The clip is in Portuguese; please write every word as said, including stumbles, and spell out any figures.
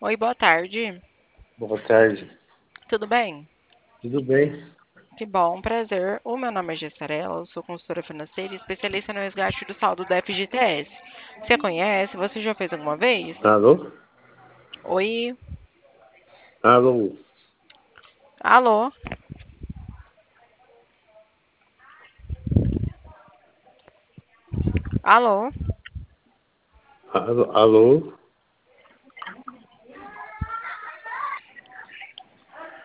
Oi, boa tarde. Boa tarde. Tudo bem? Tudo bem? Que bom, prazer. O meu nome é Gessarela, eu sou consultora financeira e especialista no resgate do saldo da F G T S. Você conhece? Você já fez alguma vez? Alô? Oi? Alô? Alô? Alô? Alô? Alô?